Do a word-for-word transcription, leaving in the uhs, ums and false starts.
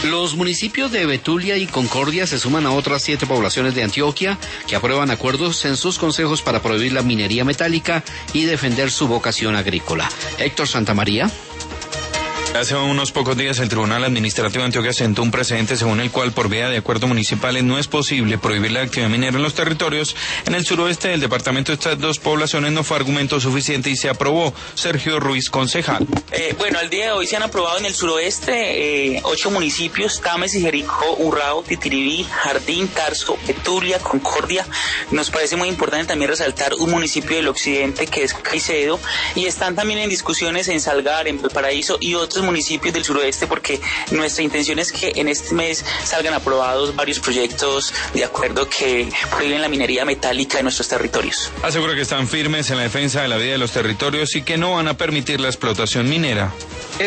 Los municipios de Betulia y Concordia se suman a otras siete poblaciones de Antioquia que aprueban acuerdos en sus consejos para prohibir la minería metálica y defender su vocación agrícola. Héctor Santamaría. Hace unos pocos días el Tribunal Administrativo de Antioquia sentó un precedente según el cual por vía de acuerdos municipales no es posible prohibir la actividad minera en los territorios en el suroeste del departamento de estas dos poblaciones. No fue argumento suficiente y se aprobó. Sergio Ruiz, concejal. Eh, bueno, al día de hoy se han aprobado en el suroeste eh, ocho municipios: Tames y Jericó, Urrao, Titiribí, Jardín, Tarso, Betulia, Concordia. Nos parece muy importante también resaltar un municipio del occidente que es Caicedo, y están también en discusiones en Salgar, en Valparaíso y otros municipios del suroeste, porque nuestra intención es que en este mes salgan aprobados varios proyectos de acuerdo que prohíben la minería metálica en nuestros territorios. Asegura que están firmes en la defensa de la vida de los territorios y que no van a permitir la explotación minera.